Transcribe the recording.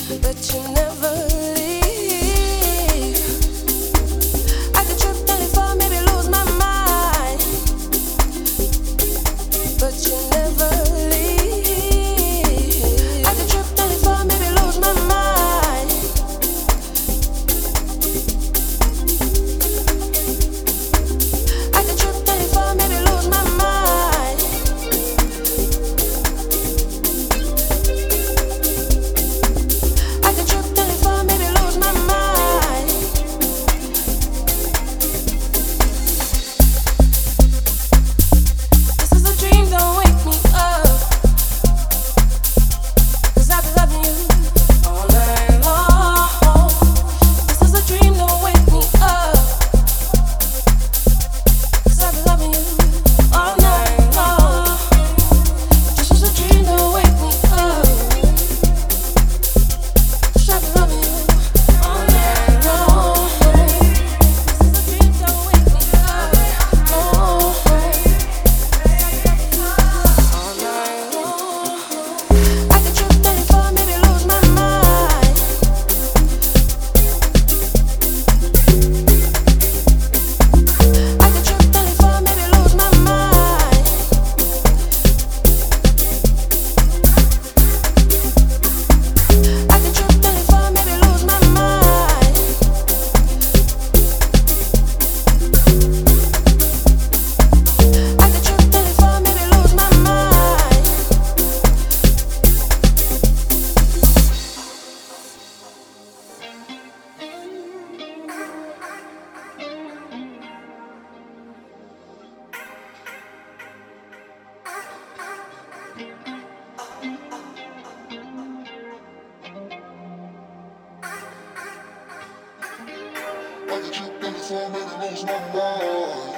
but you never leave. I could trip, then fall, maybe lose my mind, but you never leave. I could trip, then fall, maybe lose my mind. I could trip, then fall, maybe lose my mind. I could trip, then fall, maybe lose my mind. This is a dream, don't wake me up, 'cause I've been loving you all night long. This is a dream, don't wake me up, 'cause I've been loving you all night long. This is a dream, don't wake me up, 'cause I've been loving you all night long. This is a dream, don't wake me up, all night long. I could trip, then fall, maybe lose my mind. I could trip, then fall, maybe lose my mind. I could trip, then fall, maybe lose my mind. I could trip, then fall, maybe lose my mind. I could trip, then fall, maybe lose my mind.